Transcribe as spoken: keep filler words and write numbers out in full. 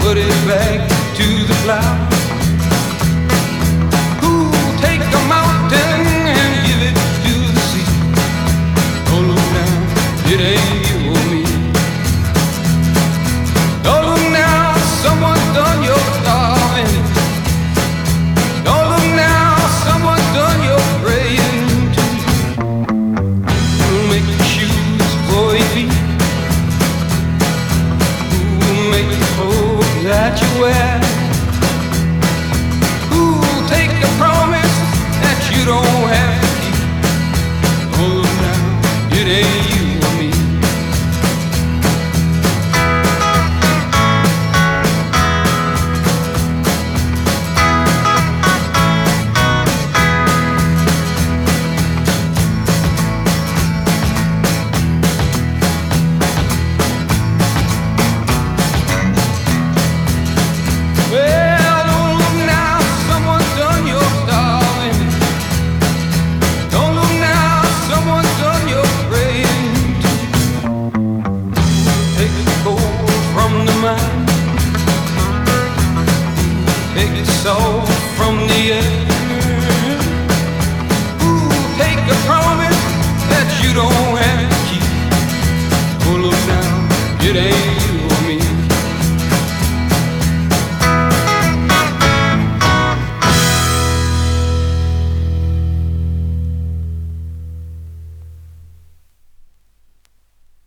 put it back to the plow. Who'll take a mountain and give it to the sea? Oh, look now, it ain't you or me. Oh, look now, someone's done your darling. Oh, look now, someone's done your praying too. Who'll make the shoes for your feet? Who'll make the clothes that you wear? Who'll take a promise that you don't have to keep? Oh, look now, it ain't you or me. Well, don't look now, someone's done your darling. Don't look now, someone's done your praying too. Take the gold from the mine, take the soul from the air.